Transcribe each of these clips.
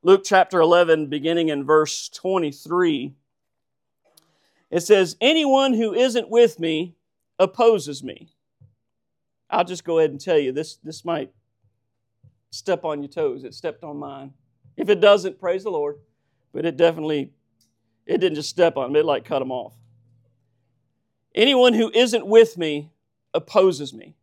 Luke chapter 11, beginning in verse 23. It says, anyone who isn't with me opposes me. I'll just go ahead and tell you, this might step on your toes. It stepped on mine. If it doesn't, praise the Lord. But it didn't just step on them, it cut them off. Anyone who isn't with me opposes me.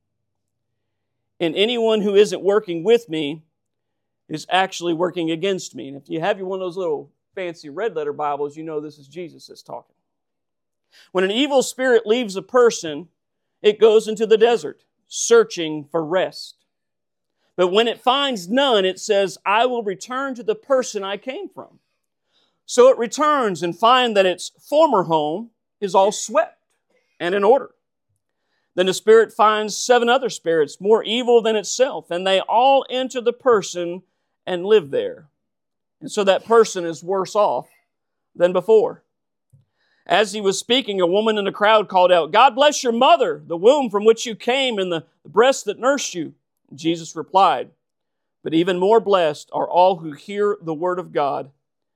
And anyone who isn't working with me is actually working against me. And if you have one of those little fancy red letter Bibles, you know this is Jesus that's talking. When an evil spirit leaves a person, it goes into the desert, searching for rest. But when it finds none, it says, I will return to the person I came from. So it returns and finds that its former home is all swept and in order. Then the spirit finds 7 other spirits more evil than itself, and they all enter the person and live there. And so that person is worse off than before. As he was speaking, a woman in the crowd called out, God bless your mother, the womb from which you came, and the breast that nursed you. Jesus replied, but even more blessed are all who hear the word of God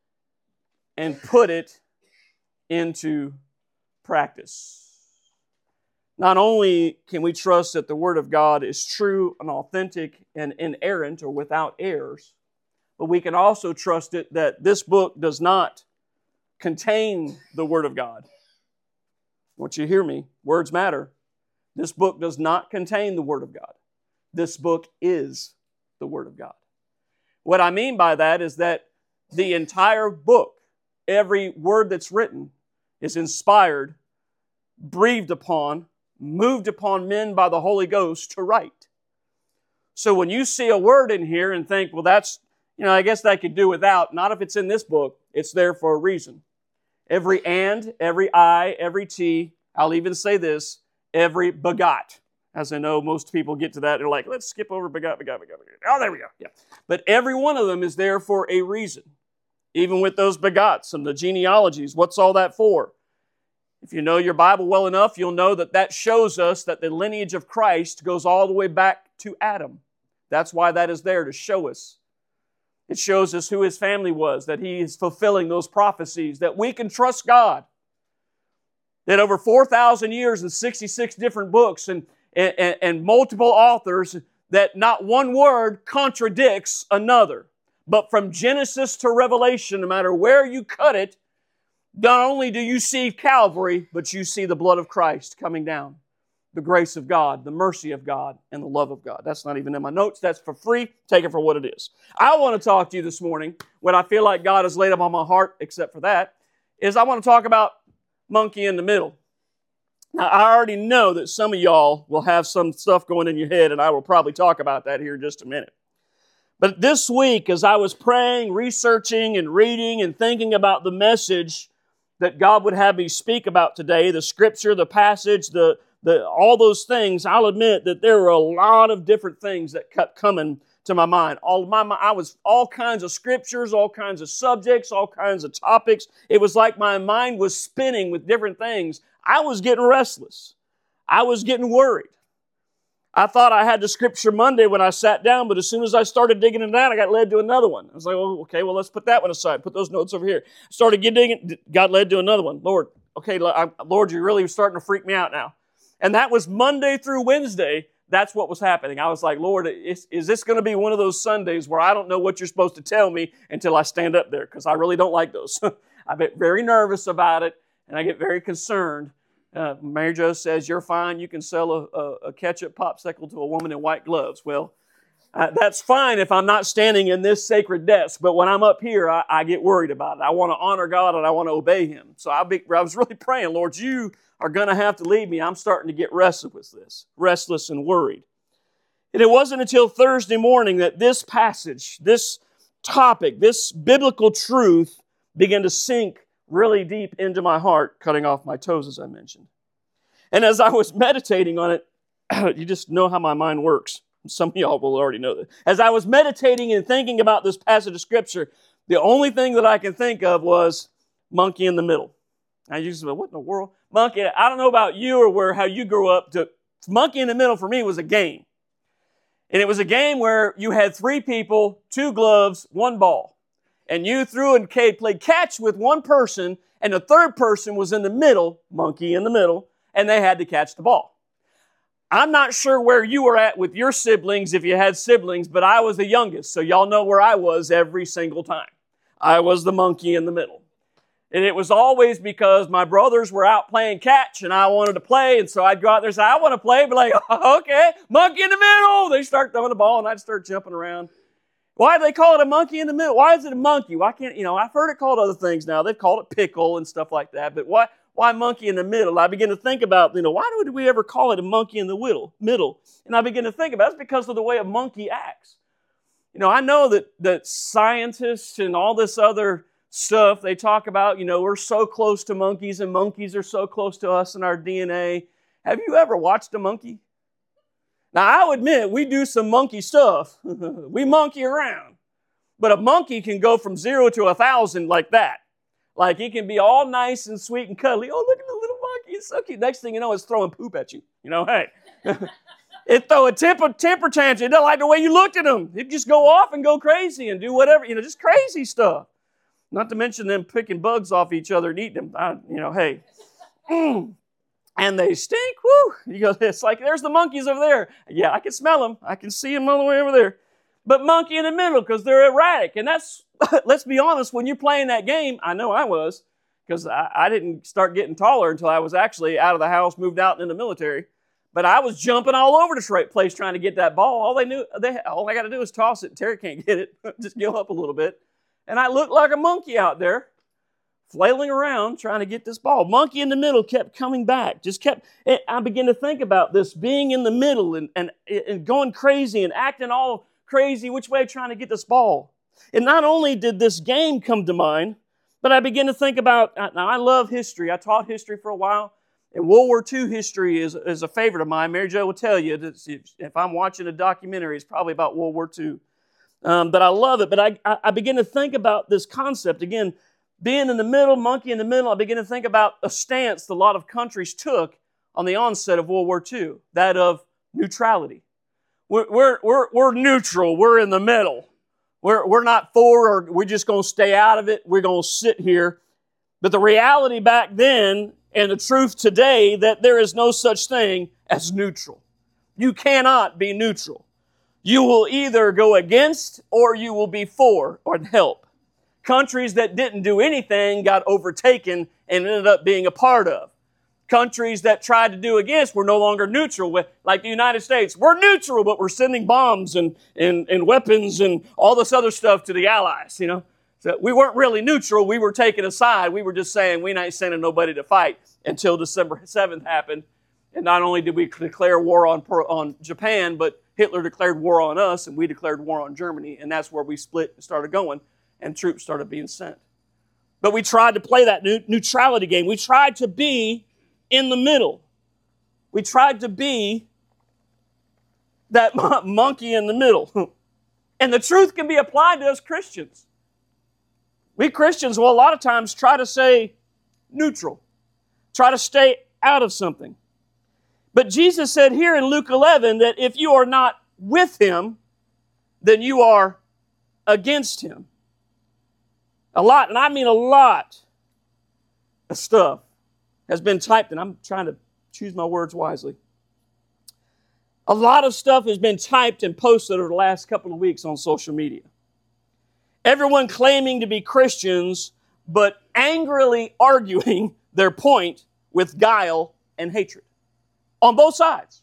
and put it into practice. Not only can we trust that the word of God is true and authentic and inerrant or without errors, but we can also trust it that this book does not contain the word of God. I want you to hear me. Words matter. This book does not contain the word of God. This book is the word of God. What I mean by that is that the entire book, every word that's written, is inspired, breathed upon, moved upon men by the Holy Ghost to write. So when you see a word in here and think, well, that's, I guess I could do without, not if it's in this book. It's there for a reason. Every and, every I, every T, I'll even say this, every begot. As I know, most people get to that, they're like, let's skip over begot. Oh, there we go. Yeah. But every one of them is there for a reason. Even with those begots and the genealogies, what's all that for? If you know your Bible well enough, you'll know that shows us that the lineage of Christ goes all the way back to Adam. That's why that is there, to show us. It shows us who his family was, that he is fulfilling those prophecies, that we can trust God. That over 4,000 years and 66 different books and multiple authors, that not one word contradicts another. But from Genesis to Revelation, no matter where you cut it, not only do you see Calvary, but you see the blood of Christ coming down. The grace of God, the mercy of God, and the love of God. That's not even in my notes. That's for free. Take it for what it is. I want to talk to you this morning, what I feel like God has laid up on my heart, except for that, is I want to talk about monkey in the middle. Now, I already know that some of y'all will have some stuff going in your head, and I will probably talk about that here in just a minute. But this week, as I was praying, researching, and reading, and thinking about the message that God would have me speak about today, the scripture, the passage, all those things, I'll admit that there were a lot of different things that kept coming to my mind. I was all kinds of scriptures, all kinds of subjects, all kinds of topics. It was like my mind was spinning with different things. I was getting restless. I was getting worried. I thought I had the scripture Monday when I sat down, but as soon as I started digging into that, I got led to another one. I was like, oh, okay, well, let's put that one aside. Put those notes over here. Started digging, got led to another one. Lord, you're really starting to freak me out now. And that was Monday through Wednesday. That's what was happening. I was like, Lord, is this going to be one of those Sundays where I don't know what you're supposed to tell me until I stand up there? Because I really don't like those. I get very nervous about it, and I get very concerned. Mary Jo says, you're fine. You can sell a ketchup popsicle to a woman in white gloves. Well, that's fine if I'm not standing in this sacred desk. But when I'm up here, I get worried about it. I want to honor God and I want to obey Him. So I was really praying, Lord, you are going to have to lead me. I'm starting to get restless and worried. And it wasn't until Thursday morning that this passage, this topic, this biblical truth began to sink really deep into my heart, cutting off my toes, as I mentioned. And as I was meditating on it, you just know how my mind works. Some of y'all will already know that. As I was meditating and thinking about this passage of Scripture, the only thing that I can think of was monkey in the middle. I used to say, what in the world? Monkey, I don't know about you or how you grew up. Monkey in the middle for me was a game. And it was a game where you had 3 people, 2 gloves, 1 ball. and you threw and played catch with one person, and the third person was in the middle, monkey in the middle, and they had to catch the ball. I'm not sure where you were at with your siblings, if you had siblings, but I was the youngest, so y'all know where I was every single time. I was the monkey in the middle. And it was always because my brothers were out playing catch and I wanted to play, and so I'd go out there and say, I want to play, but like, okay, monkey in the middle. They start throwing the ball and I'd start jumping around. Why do they call it a monkey in the middle? Why is it a monkey? Why can't, I've heard it called other things now. They've called it pickle and stuff like that, but why monkey in the middle? I begin to think about, why would we ever call it a monkey in the middle? And I begin to think about it's because of the way a monkey acts. I know that scientists and all this other stuff, they talk about, we're so close to monkeys and monkeys are so close to us in our DNA. Have you ever watched a monkey? Now, I'll admit, we do some monkey stuff. We monkey around. But a monkey can go from 0 to 1,000 like that. Like, he can be all nice and sweet and cuddly. Oh, look at the little monkey. It's so cute. Next thing you know, it's throwing poop at you. Hey. It throw a temper tantrum. It don't like the way you looked at them. It'd just go off and go crazy and do whatever, just crazy stuff. Not to mention them picking bugs off each other and eating them. Hey. And they stink. Woo! It's like, there's the monkeys over there. Yeah, I can smell them. I can see them all the way over there. But monkey in the middle because they're erratic. And that's, let's be honest, when you're playing that game, I know I was, because I didn't start getting taller until I was actually out of the house, moved out in the military. But I was jumping all over the place trying to get that ball. All I got to do is toss it. Terry can't get it. Just give up a little bit. And I looked like a monkey out there, flailing around trying to get this ball. Monkey in the middle kept coming back. I began to think about this being in the middle and going crazy and acting all crazy which way trying to get this ball. And not only did this game come to mind, but I began to think about, now I love history. I taught history for a while. And World War II history is a favorite of mine. Mary Jo will tell you that if I'm watching a documentary, it's probably about World War II. But I love it. But I begin to think about this concept. Again, being in the middle, monkey in the middle, I begin to think about a stance that a lot of countries took on the onset of World War II, that of neutrality. We're neutral. We're in the middle. We're not for, or we're just going to stay out of it. We're going to sit here. But the reality back then and the truth today that there is no such thing as neutral. You cannot be neutral. You will either go against or you will be for or help. Countries that didn't do anything got overtaken and ended up being a part of. Countries that tried to do against were no longer neutral. Like the United States, we're neutral, but we're sending bombs and weapons and all this other stuff to the Allies, So we weren't really neutral. We were taking a side. We were just saying we ain't sending nobody to fight until December 7th happened. And not only did we declare war on Japan, but Hitler declared war on us, and we declared war on Germany. And that's where we split and started going, and troops started being sent. But we tried to play that neutrality game. We tried to be in the middle. We tried to be that monkey in the middle. And the truth can be applied to us Christians. We Christians will a lot of times try to say neutral, try to stay out of something. But Jesus said here in Luke 11 that if you are not with Him, then you are against Him. A lot, and I mean a lot, of stuff has been typed, and I'm trying to choose my words wisely. A lot of stuff has been typed and posted over the last couple of weeks on social media. Everyone claiming to be Christians, but angrily arguing their point with guile and hatred. On both sides.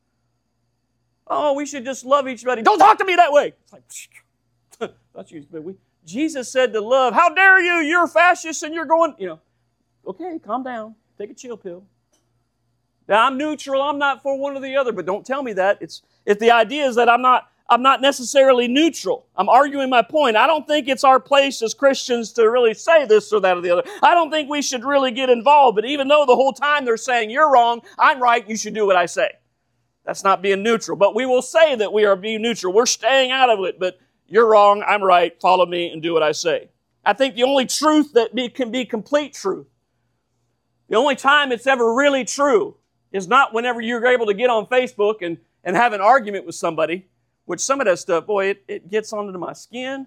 Oh, we should just love each other. Don't talk to me that way. It's like, that's you. Jesus said to love. How dare you? You're a fascist and you're going, okay, calm down. Take a chill pill. Now, I'm neutral. I'm not for one or the other, but don't tell me that. If the idea is that I'm not necessarily neutral. I'm arguing my point. I don't think it's our place as Christians to really say this or that or the other. I don't think we should really get involved. But even though the whole time they're saying, you're wrong, I'm right, you should do what I say. That's not being neutral. But we will say that we are being neutral. We're staying out of it. But you're wrong, I'm right, follow me and do what I say. I think the only truth that can be complete truth, the only time it's ever really true is not whenever you're able to get on Facebook and have an argument with somebody. Which some of that stuff, boy, it gets onto my skin.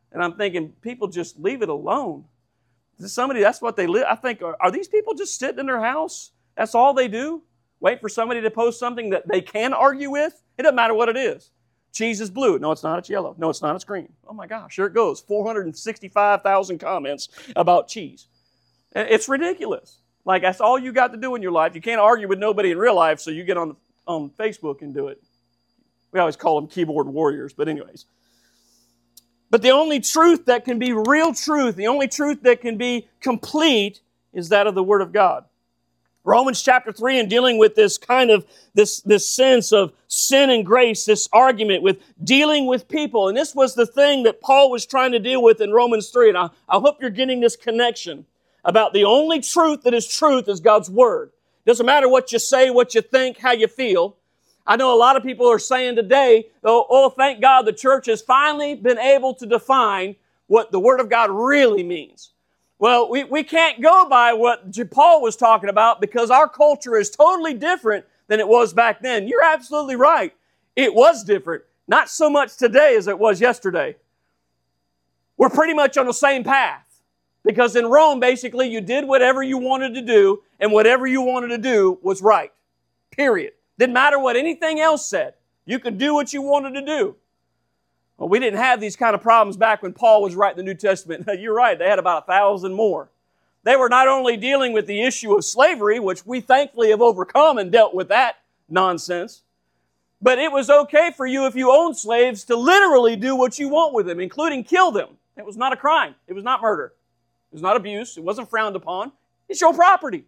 And I'm thinking, people just leave it alone. Somebody, that's what they live. I think, are these people just sitting in their house? That's all they do? Wait for somebody to post something that they can argue with? It doesn't matter what it is. Cheese is blue. No, it's not. It's yellow. No, it's not. It's green. Oh my gosh, here it goes. 465,000 comments about cheese. It's ridiculous. Like, that's all you got to do in your life. You can't argue with nobody in real life, so you get on Facebook and do it. We always call them keyboard warriors, but anyways. But the only truth that can be real truth, the only truth that can be complete, is that of the Word of God. Romans chapter 3, in dealing with this kind of, this sense of sin and grace, this argument with dealing with people. And this was the thing that Paul was trying to deal with in Romans 3. And I hope you're getting this connection about the only truth that is truth is God's Word. It doesn't matter what you say, what you think, how you feel. I know a lot of people are saying today, oh, thank God the church has finally been able to define what the Word of God really means. Well, we can't go by what Paul was talking about because our culture is totally different than it was back then. You're absolutely right. It was different. Not so much today as it was yesterday. We're pretty much on the same path. Because in Rome, basically, you did whatever you wanted to do, and whatever you wanted to do was right. Period. Didn't matter what anything else said. You could do what you wanted to do. Well, we didn't have these kind of problems back when Paul was writing the New Testament. You're right, they had about 1,000 more. They were not only dealing with the issue of slavery, which we thankfully have overcome and dealt with that nonsense, but it was okay for you, if you owned slaves, to literally do what you want with them, including kill them. It was not a crime. It was not murder. It was not abuse. It wasn't frowned upon. It's your property.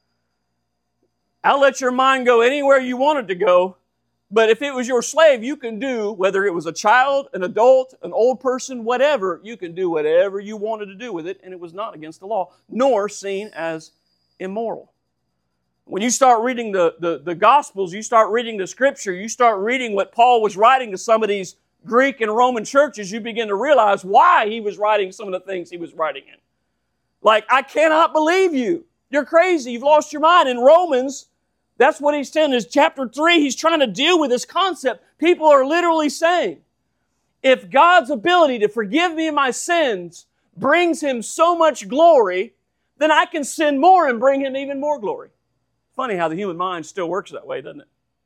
I'll let your mind go anywhere you want it to go. But if it was your slave, you can do, whether it was a child, an adult, an old person, whatever, you can do whatever you wanted to do with it, and it was not against the law, nor seen as immoral. When you start reading the Gospels, you start reading the Scripture, you start reading what Paul was writing to some of these Greek and Roman churches, you begin to realize why he was writing some of the things he was writing in. Like, I cannot believe you. You're crazy. You've lost your mind. In Romans, that's what he's saying. In chapter 3, he's trying to deal with this concept. People are literally saying, if God's ability to forgive me of my sins brings Him so much glory, then I can sin more and bring Him even more glory. Funny how the human mind still works that way, doesn't it?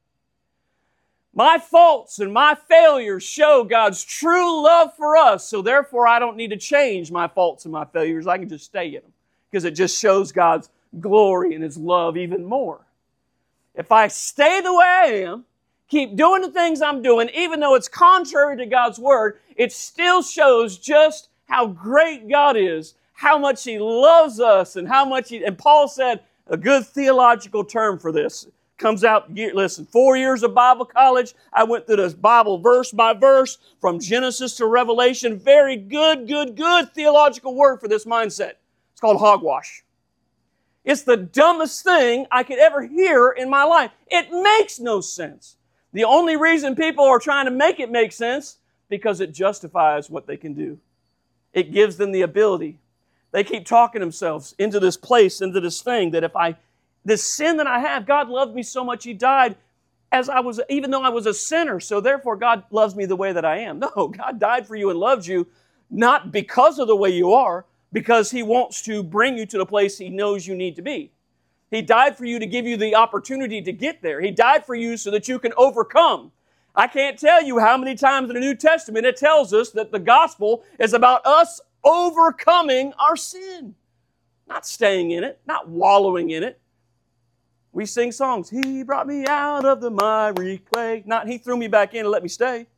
My faults and my failures show God's true love for us, so therefore I don't need to change my faults and my failures. I can just stay in them because it just shows God's glory and His love even more. If I stay the way I am, keep doing the things I'm doing, even though it's contrary to God's Word, it still shows just how great God is, how much He loves us, and how much and Paul said a good theological term for this. Comes out, listen, 4 years of Bible college. I went through this Bible verse by verse from Genesis to Revelation. Very good theological word for this mindset. It's called hogwash. It's the dumbest thing I could ever hear in my life. It makes no sense. The only reason people are trying to make it make sense, because it justifies what they can do. It gives them the ability. They keep talking themselves into this place, into this thing, that this sin that I have, God loved me so much He died even though I was a sinner, so therefore God loves me the way that I am. No, God died for you and loved you not because of the way you are, because He wants to bring you to the place He knows you need to be. He died for you to give you the opportunity to get there. He died for you so that you can overcome. I can't tell you how many times in the New Testament it tells us that the gospel is about us overcoming our sin. Not staying in it, not wallowing in it. We sing songs, He brought me out of the miry clay. Not He threw me back in and let me stay.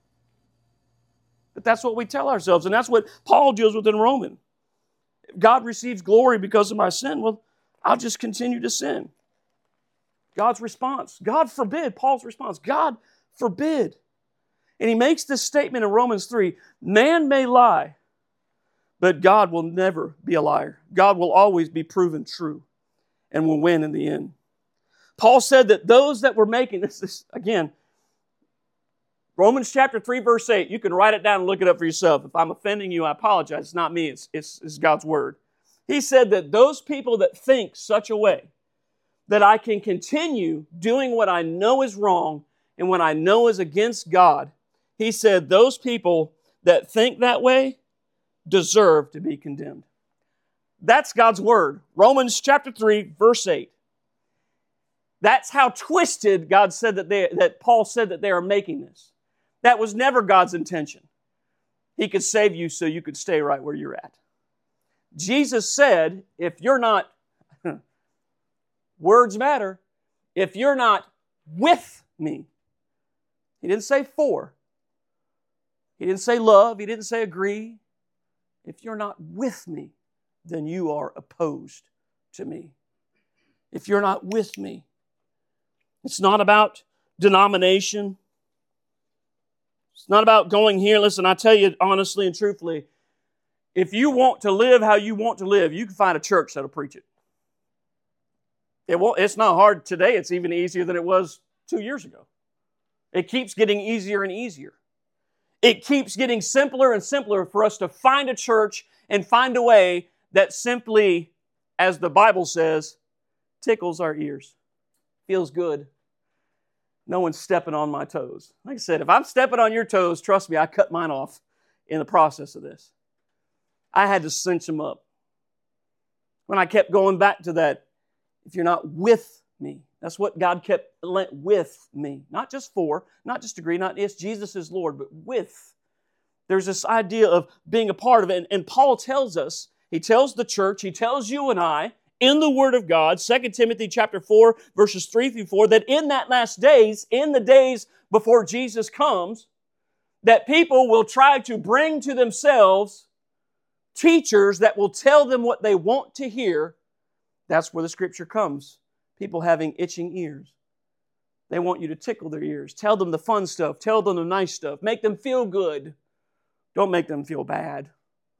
But that's what we tell ourselves, and that's what Paul deals with in Romans. If God receives glory because of my sin, well, I'll just continue to sin. God's response. God forbid. Paul's response. God forbid. And he makes this statement in Romans 3. Man may lie, but God will never be a liar. God will always be proven true and will win in the end. Paul said that those that were making this again, Romans chapter 3, verse 8, you can write it down and look it up for yourself. If I'm offending you, I apologize. It's not me, it's God's Word. He said that those people that think such a way, that I can continue doing what I know is wrong and what I know is against God, he said those people that think that way, deserve to be condemned. That's God's word. Romans chapter 3, verse 8. That's how twisted God said that Paul said that they are making this. That was never God's intention. He could save you so you could stay right where you're at. Jesus said, if you're not, words matter, if you're not with me, He didn't say for, He didn't say love, He didn't say agree. If you're not with me, then you are opposed to me. If you're not with me, it's not about denomination. It's not about going here. Listen, I tell you honestly and truthfully, if you want to live how you want to live, you can find a church that'll preach it. It's not hard today. It's even easier than it was 2 years ago. It keeps getting easier and easier. It keeps getting simpler and simpler for us to find a church and find a way that simply, as the Bible says, tickles our ears. Feels good. No one's stepping on my toes. Like I said, if I'm stepping on your toes, trust me, I cut mine off in the process of this. I had to cinch them up. When I kept going back to that, if you're not with me, that's what God kept with me. Not just for, not just agree, not yes, Jesus is Lord, but with. There's this idea of being a part of it. And Paul tells us, he tells the church, he tells you and I, in the Word of God, 2 Timothy chapter 4, verses 3 through 4, that in that last days, in the days before Jesus comes, that people will try to bring to themselves teachers that will tell them what they want to hear. That's where the Scripture comes. People having itching ears. They want you to tickle their ears. Tell them the fun stuff. Tell them the nice stuff. Make them feel good. Don't make them feel bad.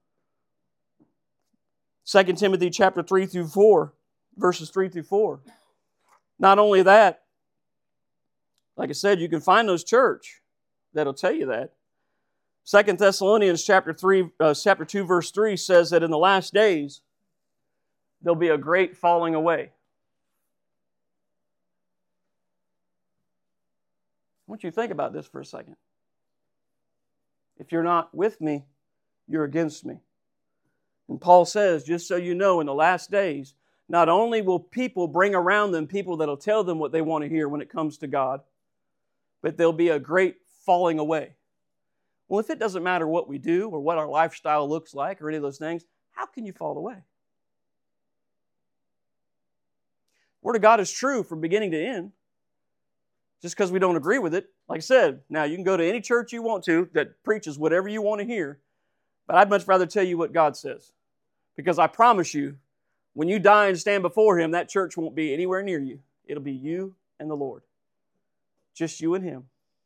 2 Timothy chapter 3 through 4, verses 3 through 4. Not only that, like I said, you can find those church that'll tell you that. 2 Thessalonians chapter 2, verse 3 says that in the last days, there'll be a great falling away. I want you to think about this for a second. If you're not with me, you're against me. And Paul says, just so you know, in the last days, not only will people bring around them people that'll tell them what they want to hear when it comes to God, but there'll be a great falling away. Well, if it doesn't matter what we do or what our lifestyle looks like or any of those things, how can you fall away? Word of God is true from beginning to end. Just because we don't agree with it, like I said, now you can go to any church you want to that preaches whatever you want to hear, but I'd much rather tell you what God says. Because I promise you, when you die and stand before Him, that church won't be anywhere near you. It'll be you and the Lord. Just you and Him.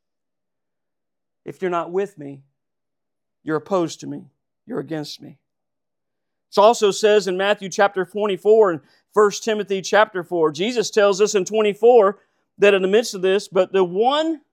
If you're not with me, you're opposed to me. You're against me. It also says in Matthew chapter 24 and 1 Timothy chapter 4, Jesus tells us in 24 that in the midst of this, but the one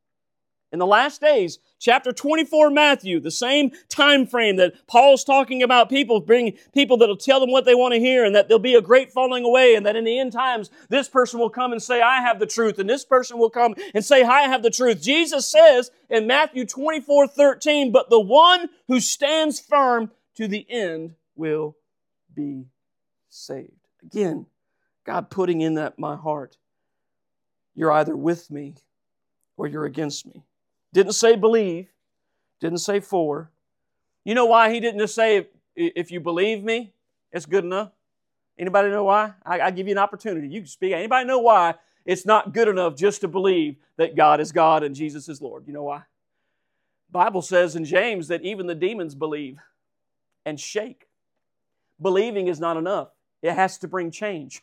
in the last days, chapter 24 Matthew, the same time frame that Paul's talking about people, bringing people that'll tell them what they want to hear and that there'll be a great falling away and that in the end times, this person will come and say, I have the truth, and this person will come and say, I have the truth. Jesus says in Matthew 24:13, but the one who stands firm to the end will be saved. Again, God putting in that my heart. You're either with me or you're against me. Didn't say believe. Didn't say for. You know why He didn't just say, if you believe me, it's good enough? Anybody know why? I give you an opportunity. You can speak. Anybody know why it's not good enough just to believe that God is God and Jesus is Lord? You know why? The Bible says in James that even the demons believe and shake. Believing is not enough. It has to bring change.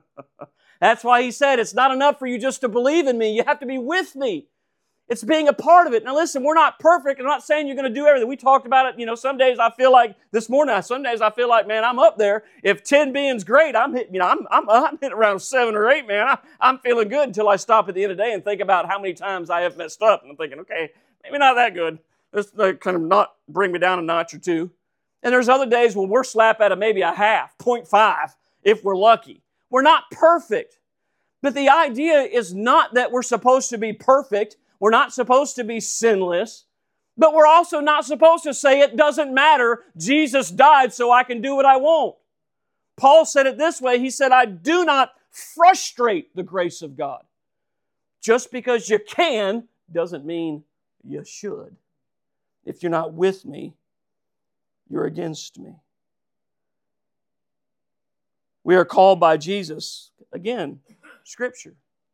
That's why He said it's not enough for you just to believe in me. You have to be with me. It's being a part of it. Now listen, we're not perfect. I'm not saying you're going to do everything. We talked about it. Some days I feel like, this morning, some days I feel like, man, I'm up there. If 10 being's great, I'm hitting around 7 or 8, man. I'm feeling good until I stop at the end of the day and think about how many times I have messed up. And I'm thinking, okay, maybe not that good. Let's kind of not bring me down a notch or two. And there's other days where we're slap at maybe a half, 0.5, if we're lucky. We're not perfect. But the idea is not that we're supposed to be perfect. We're not supposed to be sinless. But we're also not supposed to say it doesn't matter. Jesus died so I can do what I want. Paul said it this way. He said, I do not frustrate the grace of God. Just because you can doesn't mean you should. If you're not with me, you're against me. We are called by Jesus, again, Scripture,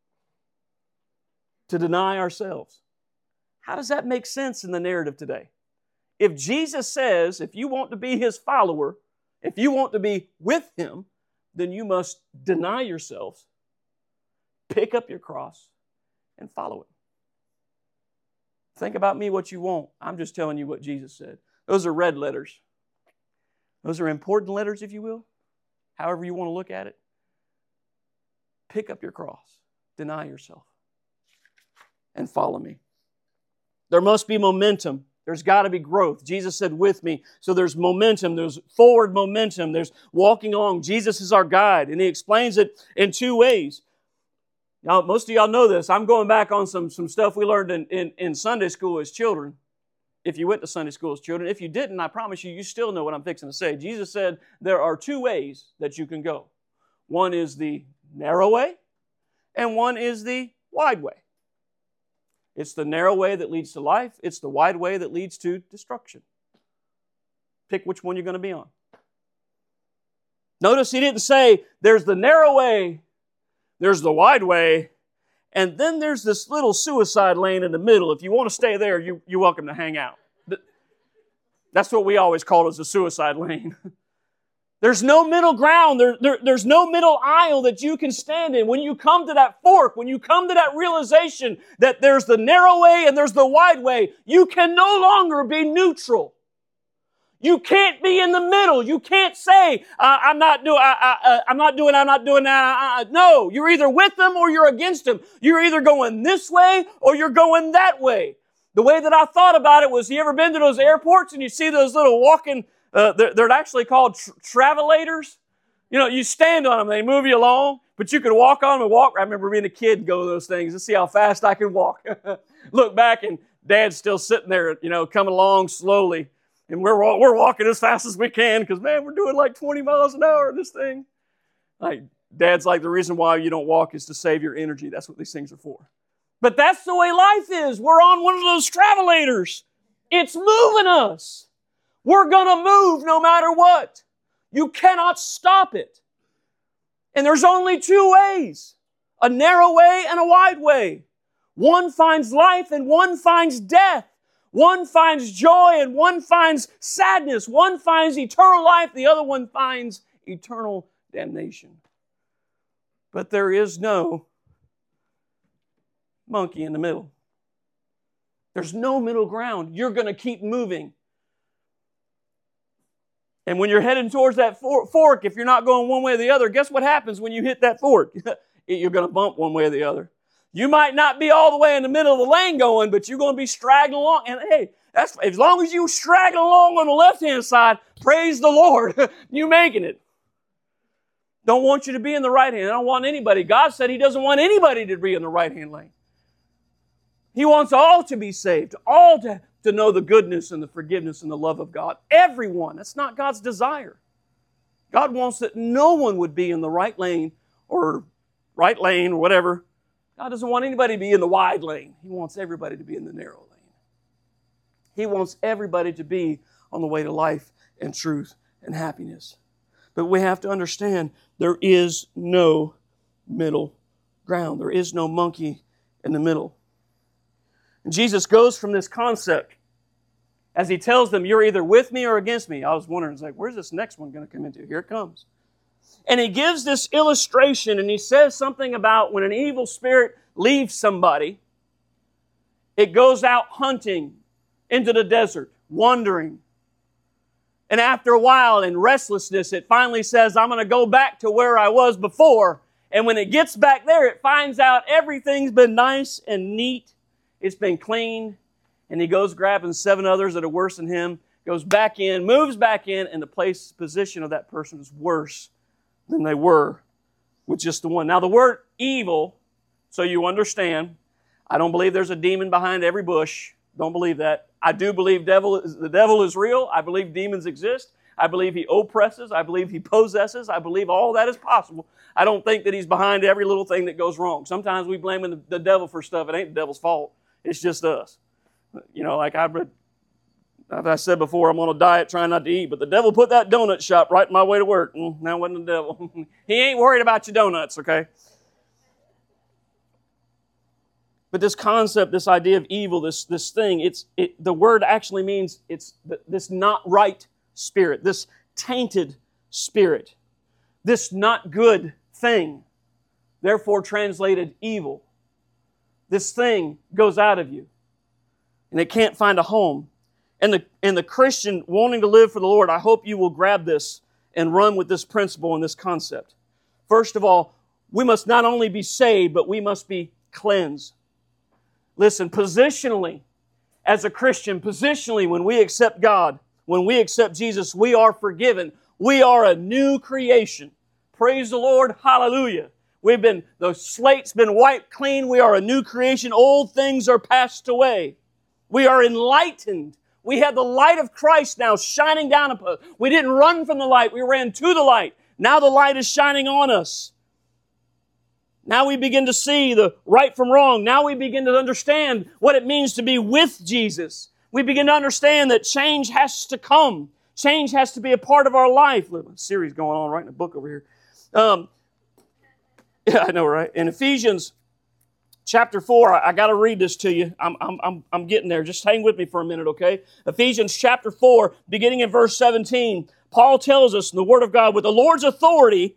to deny ourselves. How does that make sense in the narrative today? If Jesus says, if you want to be His follower, if you want to be with Him, then you must deny yourselves, pick up your cross, and follow Him. Think about me what you want. I'm just telling you what Jesus said. Those are red letters. Those are important letters, if you will. However you want to look at it. Pick up your cross. Deny yourself. And follow me. There must be momentum. There's got to be growth. Jesus said, with me. So there's momentum. There's forward momentum. There's walking along. Jesus is our guide. And He explains it in two ways. Now, most of y'all know this. I'm going back on some stuff we learned in Sunday school as children. If you went to Sunday school as children. If you didn't, I promise you, you still know what I'm fixing to say. Jesus said there are two ways that you can go. One is the narrow way, and one is the wide way. It's the narrow way that leads to life. It's the wide way that leads to destruction. Pick which one you're going to be on. Notice He didn't say there's the narrow way, there's the wide way, and then there's this little suicide lane in the middle. If you want to stay there, you're welcome to hang out. That's what we always called as the suicide lane. There's no middle ground. There's no middle aisle that you can stand in. When you come to that fork, when you come to that realization that there's the narrow way and there's the wide way, you can no longer be neutral. You can't be in the middle. You can't say, I'm not doing that. No, you're either with them or you're against them. You're either going this way or you're going that way. The way that I thought about it was, you ever been to those airports and you see those little walking, they're actually called travelators? You know, you stand on them, they move you along, but you can walk on them and walk. I remember being a kid and go to those things and see how fast I can walk. Look back and Dad's still sitting there, coming along slowly. And we're walking as fast as we can because, man, we're doing like 20 miles an hour in this thing. Like, Dad's like, the reason why you don't walk is to save your energy. That's what these things are for. But that's the way life is. We're on one of those travelators. It's moving us. We're going to move no matter what. You cannot stop it. And there's only two ways, a narrow way and a wide way. One finds life and one finds death. One finds joy and one finds sadness. One finds eternal life. The other one finds eternal damnation. But there is no monkey in the middle. There's no middle ground. You're going to keep moving. And when you're heading towards that fork, if you're not going one way or the other, guess what happens when you hit that fork? You're going to bump one way or the other. You might not be all the way in the middle of the lane going, but you're going to be straggling along. And hey, that's as long as you straggle along on the left-hand side, praise the Lord, you're making it. Don't want you to be in the right hand. I don't want anybody. God said He doesn't want anybody to be in the right-hand lane. He wants all to be saved, all to know the goodness and the forgiveness and the love of God. Everyone. That's not God's desire. God wants that no one would be in the right lane or whatever. God doesn't want anybody to be in the wide lane. He wants everybody to be in the narrow lane. He wants everybody to be on the way to life and truth and happiness. But we have to understand there is no middle ground. There is no monkey in the middle. And Jesus goes from this concept as He tells them, you're either with me or against me. I was wondering, where's this next one going to come into? Here it comes. And He gives this illustration and He says something about when an evil spirit leaves somebody, it goes out hunting into the desert, wandering. And after a while, in restlessness, it finally says, I'm going to go back to where I was before. And when it gets back there, it finds out everything's been nice and neat. It's been clean. And he goes grabbing 7 others that are worse than him, goes back in, moves back in, and the position of that person is worse than they were with just the one. Now, the word evil, so you understand, I don't believe there's a demon behind every bush. Don't believe that. I do believe the devil is real. I believe demons exist. I believe he oppresses. I believe he possesses. I believe all that is possible. I don't think that he's behind every little thing that goes wrong. Sometimes we blame the devil for stuff. It ain't the devil's fault. It's just us. Like I said before, I'm on a diet trying not to eat, but the devil put that donut shop right in my way to work. That wasn't the devil. He ain't worried about your donuts, okay? But this concept, this idea of evil, this thing, the word actually means it's this not right spirit, this tainted spirit, this not good thing, therefore translated evil. This thing goes out of you, and it can't find a home. And the Christian wanting to live for the Lord, I hope you will grab this and run with this principle and this concept. First of all, we must not only be saved, but we must be cleansed. Listen, positionally, as a Christian, positionally, when we accept God, when we accept Jesus, we are forgiven. We are a new creation. Praise the Lord. Hallelujah. The slate's been wiped clean. We are a new creation. Old things are passed away. We are enlightened. We have the light of Christ now shining down upon us. We didn't run from the light. We ran to the light. Now the light is shining on us. Now we begin to see the right from wrong. Now we begin to understand what it means to be with Jesus. We begin to understand that change has to come. Change has to be a part of our life. Look, a series going on, writing a book over here. Yeah, I know, right? In Ephesians chapter 4, I got to read this to you. I'm getting there. Just hang with me for a minute, okay? Ephesians chapter 4, beginning in verse 17, Paul tells us in the Word of God, with the Lord's authority,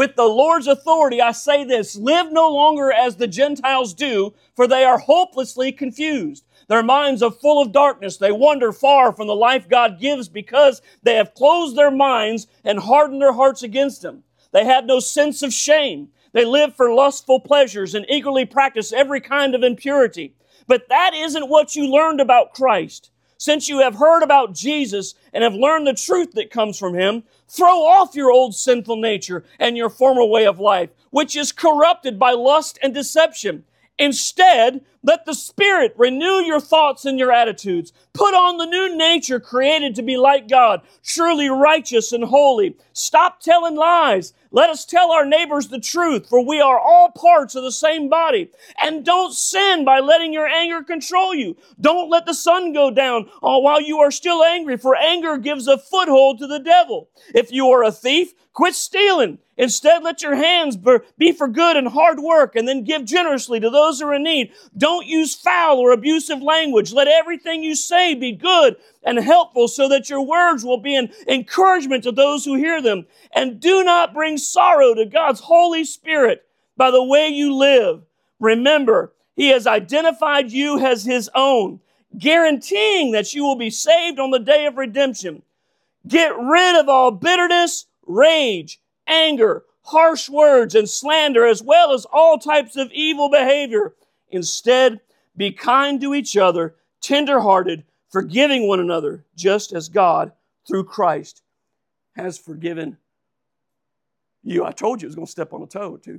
I say this, live no longer as the Gentiles do, for they are hopelessly confused. Their minds are full of darkness. They wander far from the life God gives because they have closed their minds and hardened their hearts against Him. They have no sense of shame. They live for lustful pleasures and eagerly practice every kind of impurity. But that isn't what you learned about Christ. Since you have heard about Jesus and have learned the truth that comes from Him, throw off your old sinful nature and your former way of life, which is corrupted by lust and deception. Instead, let the Spirit renew your thoughts and your attitudes. Put on the new nature created to be like God, truly righteous and holy. Stop telling lies. Let us tell our neighbors the truth, for we are all parts of the same body. And don't sin by letting your anger control you. Don't let the sun go down while you are still angry, for anger gives a foothold to the devil. If you are a thief, quit stealing. Instead, let your hands be for good and hard work, and then give generously to those who are in need. Don't use foul or abusive language. Let everything you say be good and helpful, so that your words will be an encouragement to those who hear them. And do not bring sorrow to God's Holy Spirit by the way you live. Remember, He has identified you as His own, guaranteeing that you will be saved on the day of redemption. Get rid of all bitterness, rage, anger, harsh words, and slander, as well as all types of evil behavior. Instead, be kind to each other, tender-hearted, forgiving one another, just as God, through Christ, has forgiven you. I told you I was going to step on a toe, too.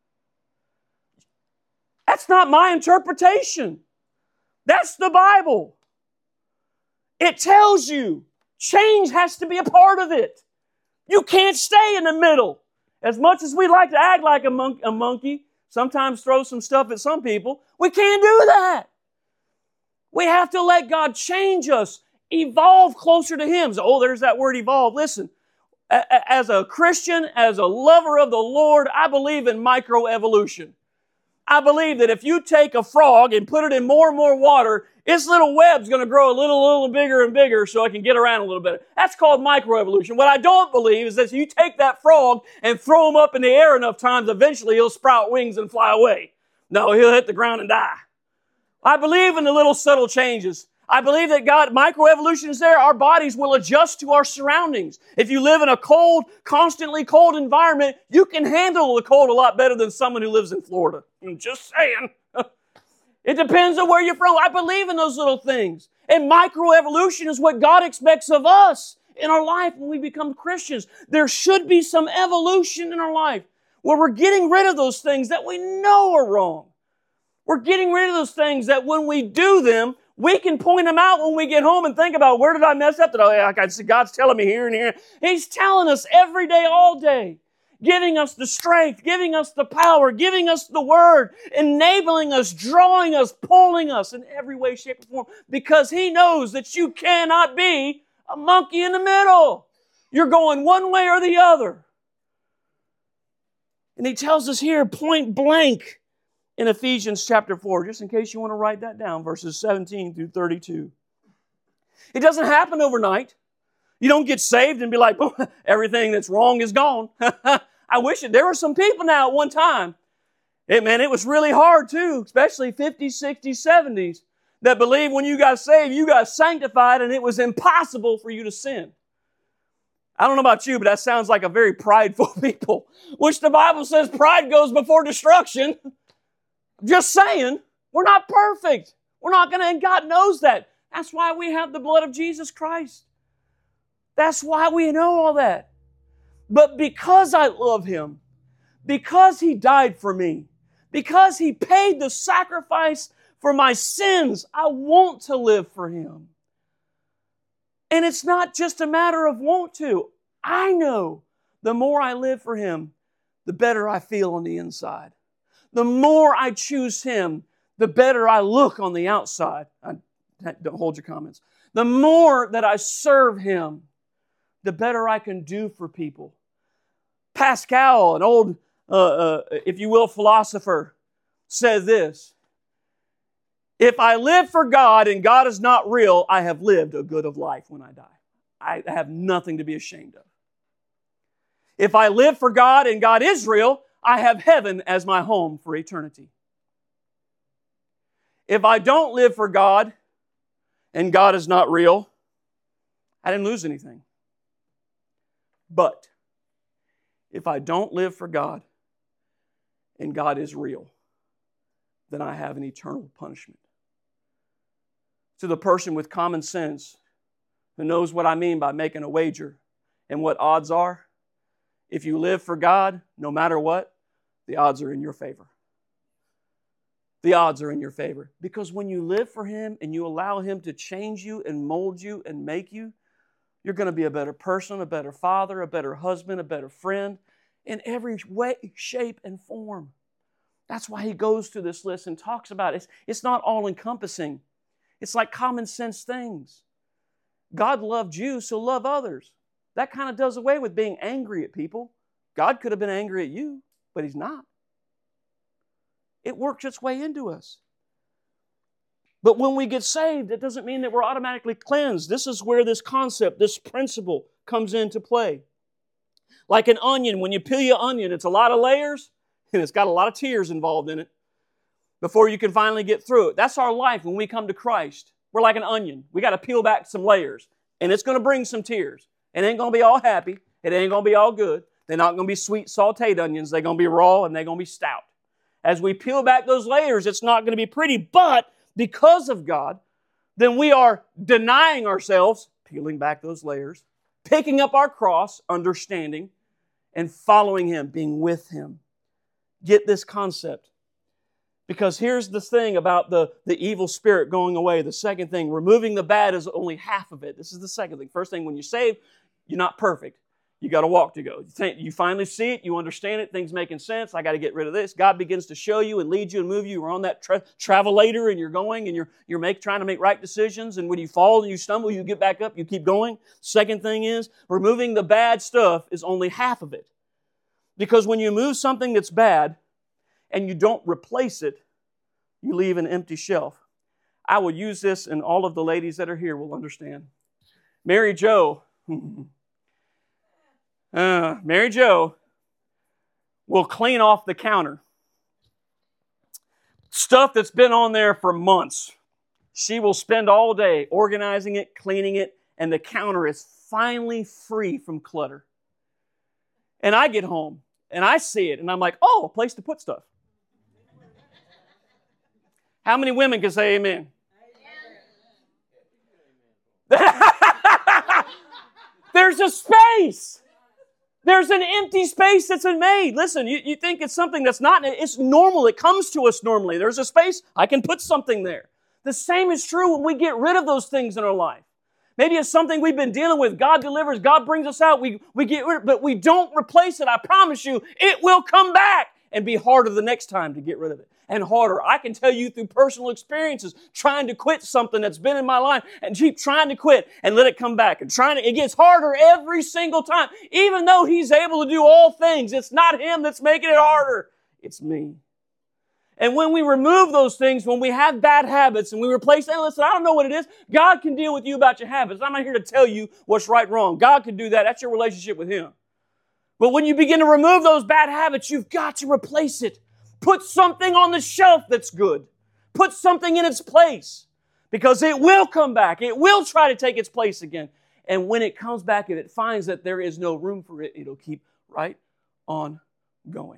That's not my interpretation. That's the Bible. It tells you change has to be a part of it. You can't stay in the middle. As much as we like to act like a monkey, sometimes throw some stuff at some people, we can't do that. We have to let God change us, evolve closer to Him. So, there's that word evolve. Listen, as a Christian, as a lover of the Lord, I believe in microevolution. I believe that if you take a frog and put it in more and more water, its little web's going to grow a little bigger and bigger so it can get around a little bit. That's called microevolution. What I don't believe is that if you take that frog and throw him up in the air enough times, eventually he'll sprout wings and fly away. No, he'll hit the ground and die. I believe in the little subtle changes. I believe that God, microevolution is there. Our bodies will adjust to our surroundings. If you live in a cold, constantly cold environment, you can handle the cold a lot better than someone who lives in Florida. I'm just saying. It depends on where you're from. I believe in those little things. And microevolution is what God expects of us in our life when we become Christians. There should be some evolution in our life where we're getting rid of those things that we know are wrong. We're getting rid of those things that when we do them, We can point them out when we get home and think about, where did I mess up? God's telling me here and here. He's telling us every day, all day, giving us the strength, giving us the power, giving us the Word, enabling us, drawing us, pulling us in every way, shape, or form, because He knows that you cannot be a monkey in the middle. You're going one way or the other. And He tells us here, point blank, in Ephesians chapter 4, just in case you want to write that down, verses 17 through 32. It doesn't happen overnight. You don't get saved and be like, oh, everything that's wrong is gone. I wish it. There were some people now at one time, it was really hard too, especially 50s, 60s, 70s, that believed when you got saved, you got sanctified, and it was impossible for you to sin. I don't know about you, but that sounds like a very prideful people, which the Bible says pride goes before destruction. Just saying, we're not perfect. We're not going to, and God knows that. That's why we have the blood of Jesus Christ. That's why we know all that. But because I love Him, because He died for me, because He paid the sacrifice for my sins, I want to live for Him. And it's not just a matter of want to. I know the more I live for Him, the better I feel on the inside. The more I choose Him, the better I look on the outside. Don't hold your comments. The more that I serve Him, the better I can do for people. Pascal, an old, if you will, philosopher, said this: if I live for God and God is not real, I have lived a good of life when I die. I have nothing to be ashamed of. If I live for God and God is real, I have heaven as my home for eternity. If I don't live for God and God is not real, I didn't lose anything. But if I don't live for God and God is real, then I have an eternal punishment. To the person with common sense who knows what I mean by making a wager and what odds are, if you live for God, no matter what, the odds are in your favor. The odds are in your favor. Because when you live for Him and you allow Him to change you and mold you and make you, you're going to be a better person, a better father, a better husband, a better friend, in every way, shape, and form. That's why He goes through this list and talks about it. It's not all-encompassing. It's like common sense things. God loved you, so love others. That kind of does away with being angry at people. God could have been angry at you, but He's not. It works its way into us. But when we get saved, it doesn't mean that we're automatically cleansed. This is where this concept, this principle comes into play. Like an onion, when you peel your onion, it's a lot of layers and it's got a lot of tears involved in it before you can finally get through it. That's our life when we come to Christ. We're like an onion. We got to peel back some layers, and it's going to bring some tears. It ain't going to be all happy. It ain't going to be all good. They're not going to be sweet sauteed onions. They're going to be raw and they're going to be stout. As we peel back those layers, it's not going to be pretty, but because of God, then we are denying ourselves, peeling back those layers, picking up our cross, understanding, and following Him, being with Him. Get this concept. Because here's the thing about the evil spirit going away. The second thing, removing the bad is only half of it. This is the second thing. First thing, when you're saved, you're not perfect. You got a walk to go. You finally see it. You understand it. Things making sense. I got to get rid of this. God begins to show you and lead you and move you. You're on that travelator and you're going and you're trying to make right decisions. And when you fall and you stumble, you get back up. You keep going. Second thing is, removing the bad stuff is only half of it. Because when you move something that's bad and you don't replace it, you leave an empty shelf. I will use this, and all of the ladies that are here will understand. Mary Jo will clean off the counter. Stuff that's been on there for months. She will spend all day organizing it, cleaning it, and the counter is finally free from clutter. And I get home, and I see it, and I'm like, oh, a place to put stuff. How many women can say amen? There's a space. There's an empty space that's been made. Listen, you think it's something that's not, it's normal. It comes to us normally. There's a space, I can put something there. The same is true when we get rid of those things in our life. Maybe it's something we've been dealing with. God delivers. God brings us out. We get rid of it, but we don't replace it. I promise you, it will come back and be harder the next time to get rid of it. And harder. I can tell you through personal experiences, trying to quit something that's been in my life and keep trying to quit and let it come back. And it gets harder every single time. Even though He's able to do all things, it's not Him that's making it harder. It's me. And when we remove those things, when we have bad habits and we replace them, listen, I don't know what it is. God can deal with you about your habits. I'm not here to tell you what's right and wrong. God can do that. That's your relationship with Him. But when you begin to remove those bad habits, you've got to replace it. Put something on the shelf that's good. Put something in its place. Because it will come back. It will try to take its place again. And when it comes back and it finds that there is no room for it, it'll keep right on going.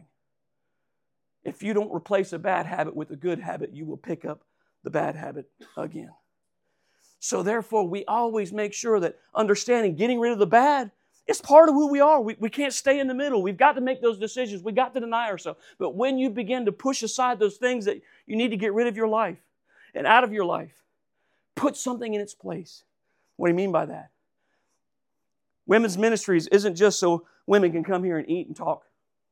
If you don't replace a bad habit with a good habit, you will pick up the bad habit again. So therefore, we always make sure that understanding, getting rid of the bad, it's part of who we are. We can't stay in the middle. We've got to make those decisions. We've got to deny ourselves. But when you begin to push aside those things that you need to get rid of your life and out of your life, put something in its place. What do you mean by that? Women's ministries isn't just so women can come here and eat and talk.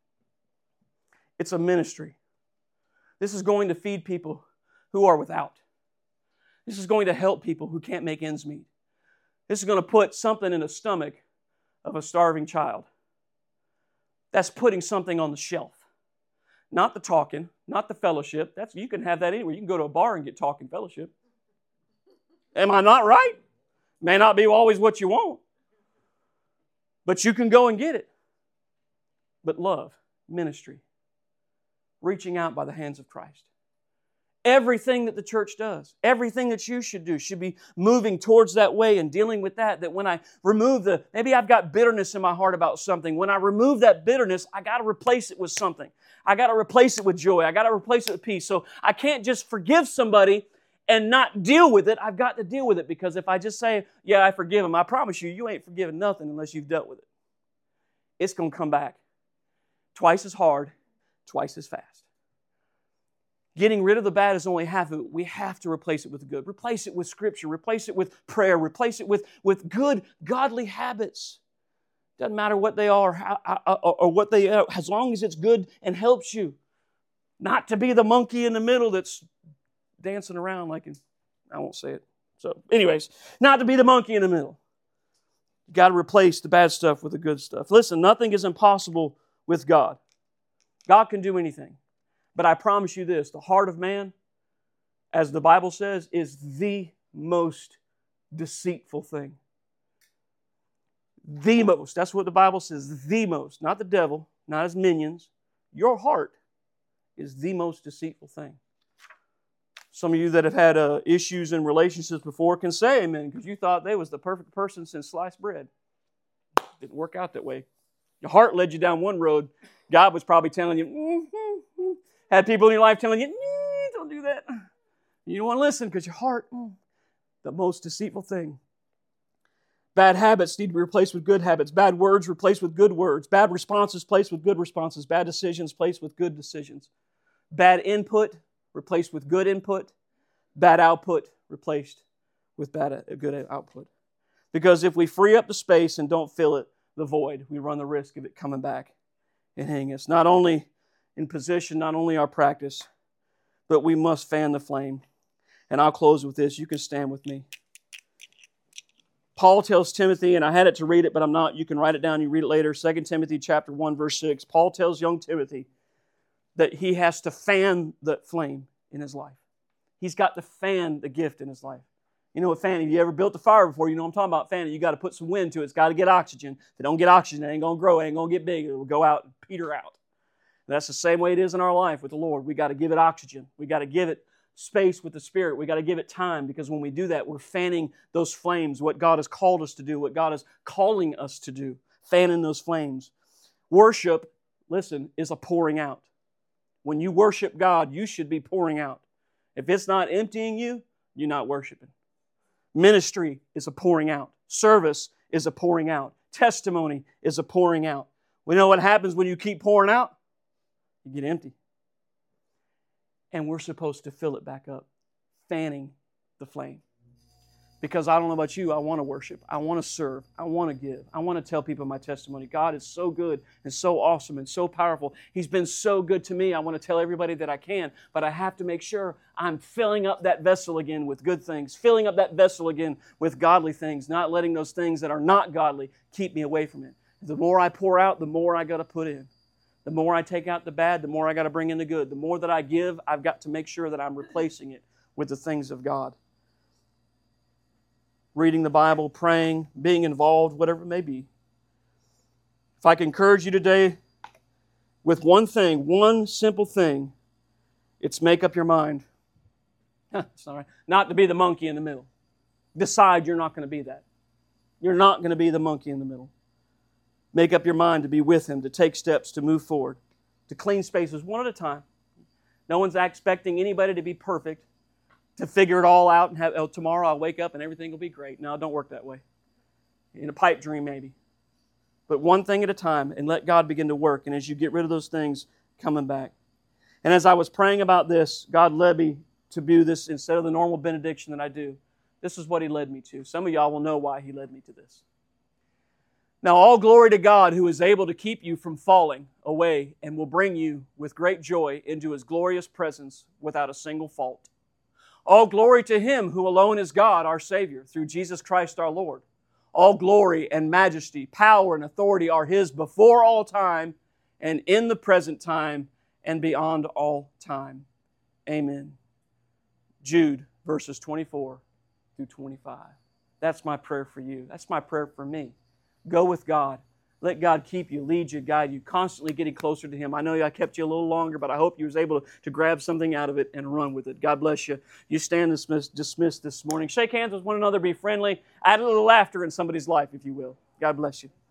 It's a ministry. This is going to feed people who are without. This is going to help people who can't make ends meet. This is going to put something in the stomach of a starving child. That's putting something on the shelf. Not the talking, not the fellowship. You can have that anywhere. You can go to a bar and get talking fellowship. Am I not right? May not be always what you want. But you can go and get it. But love, ministry, reaching out by the hands of Christ. Everything that the church does, everything that you should do should be moving towards that way and dealing with that when I remove maybe I've got bitterness in my heart about something. When I remove that bitterness, I got to replace it with something. I got to replace it with joy. I got to replace it with peace. So I can't just forgive somebody and not deal with it. I've got to deal with it, because if I just say, yeah, I forgive him, I promise you ain't forgiven nothing unless you've dealt with it. It's going to come back twice as hard, twice as fast. Getting rid of the bad is only half of it. We have to replace it with the good. Replace it with Scripture. Replace it with prayer. Replace it with good, godly habits. Doesn't matter what they are or what they are, as long as it's good and helps you. Not to be the monkey in the middle that's dancing around I won't say it. So anyways, not to be the monkey in the middle. You got to replace the bad stuff with the good stuff. Listen, nothing is impossible with God. God can do anything. But I promise you this, the heart of man, as the Bible says, is the most deceitful thing. The most. That's what the Bible says, the most. Not the devil, not his minions. Your heart is the most deceitful thing. Some of you that have had issues in relationships before can say amen, because you thought they was the perfect person since sliced bread. Didn't work out that way. Your heart led you down one road. God was probably telling you, Had people in your life telling you, don't do that. You don't want to listen because your heart, the most deceitful thing. Bad habits need to be replaced with good habits. Bad words replaced with good words. Bad responses placed with good responses. Bad decisions placed with good decisions. Bad input replaced with good input. Bad output replaced with good output. Because if we free up the space and don't fill it, the void, we run the risk of it coming back and hitting us. Not only in position, not only our practice, but we must fan the flame. And I'll close with this. You can stand with me. Paul tells Timothy, and I had it to read it, but I'm not. You can write it down. You read it later. 2 Timothy chapter 1, verse 6. Paul tells young Timothy that he has to fan the flame in his life. He's got to fan the gift in his life. You know what fanning? If you ever built a fire before, you know what I'm talking about fanning. You got to put some wind to it. It's got to get oxygen. If it don't get oxygen, it ain't going to grow. It ain't going to get big. It will go out and peter out. And that's the same way it is in our life with the Lord. We got to give it oxygen. We got to give it space with the Spirit. We got to give it time, because when we do that, we're fanning those flames, what God has called us to do, what God is calling us to do, fanning those flames. Worship, listen, is a pouring out. When you worship God, you should be pouring out. If it's not emptying you, you're not worshiping. Ministry is a pouring out. Service is a pouring out. Testimony is a pouring out. We know what happens when you keep pouring out? You get empty. And we're supposed to fill it back up, fanning the flame. Because I don't know about you, I want to worship. I want to serve. I want to give. I want to tell people my testimony. God is so good and so awesome and so powerful. He's been so good to me. I want to tell everybody that I can. But I have to make sure I'm filling up that vessel again with good things. Filling up that vessel again with godly things. Not letting those things that are not godly keep me away from it. The more I pour out, the more I got to put in. The more I take out the bad, the more I got to bring in the good. The more that I give, I've got to make sure that I'm replacing it with the things of God. Reading the Bible, praying, being involved, whatever it may be. If I can encourage you today with one thing, one simple thing, it's make up your mind. Sorry, not to be the monkey in the middle. Decide you're not going to be that. You're not going to be the monkey in the middle. Make up your mind to be with Him, to take steps, to move forward, to clean spaces one at a time. No one's expecting anybody to be perfect, to figure it all out and have, oh, tomorrow I'll wake up and everything will be great. No, don't work that way. In a pipe dream, maybe. But one thing at a time, and let God begin to work. And as you get rid of those things, coming back. And as I was praying about this, God led me to do this instead of the normal benediction that I do. This is what He led me to. Some of y'all will know why He led me to this. Now, all glory to God who is able to keep you from falling away and will bring you with great joy into His glorious presence without a single fault. All glory to Him who alone is God, our Savior, through Jesus Christ our Lord. All glory and majesty, power and authority are His before all time and in the present time and beyond all time. Amen. Jude, verses 24 through 25. That's my prayer for you. That's my prayer for me. Go with God. Let God keep you, lead you, guide you, constantly getting closer to Him. I know I kept you a little longer, but I hope you was able to grab something out of it and run with it. God bless you. You stand dismissed this morning. Shake hands with one another, be friendly. Add a little laughter in somebody's life, if you will. God bless you.